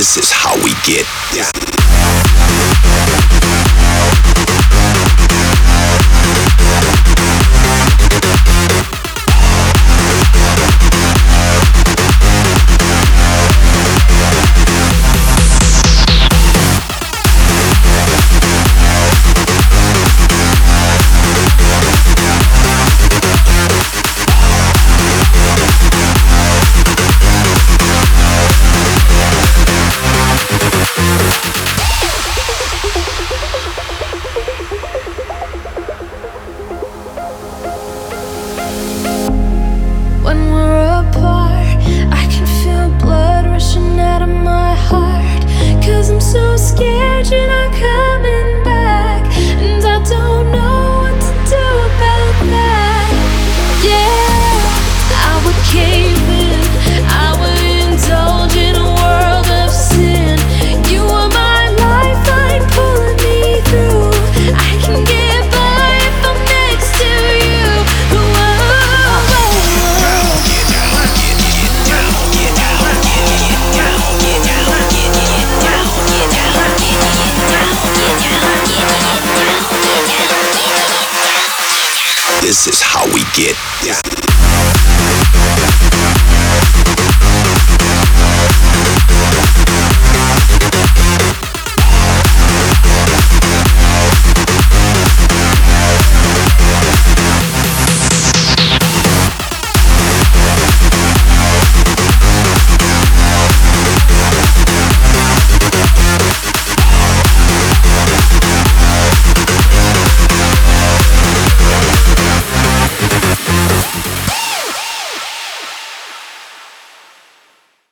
This is how we get down. When we're apart, I can feel blood rushing out of my heart. 'Cause I'm so scared you're not coming back, and I don't know what to do about that. Yeah, I would cave in, I would indulge in a world of sin. You are my lifeline pulling me through. I can get by if I'm next to you. This is how we get down.